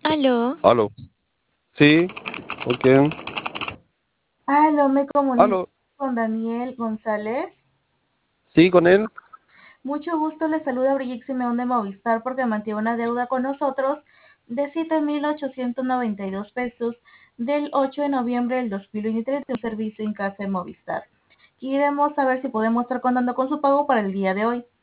Aló, Aló. Sí, ¿con quién? aló, me comunico Aló. con Daniel González. Sí, con él. Mucho gusto, le saluda Brigitte Simeón de Movistar porque mantiene una deuda con nosotros de 7.892 pesos del 8 de noviembre del 2023 de un servicio en casa de Movistar. Queremos saber si podemos estar contando con su pago para el día de hoy.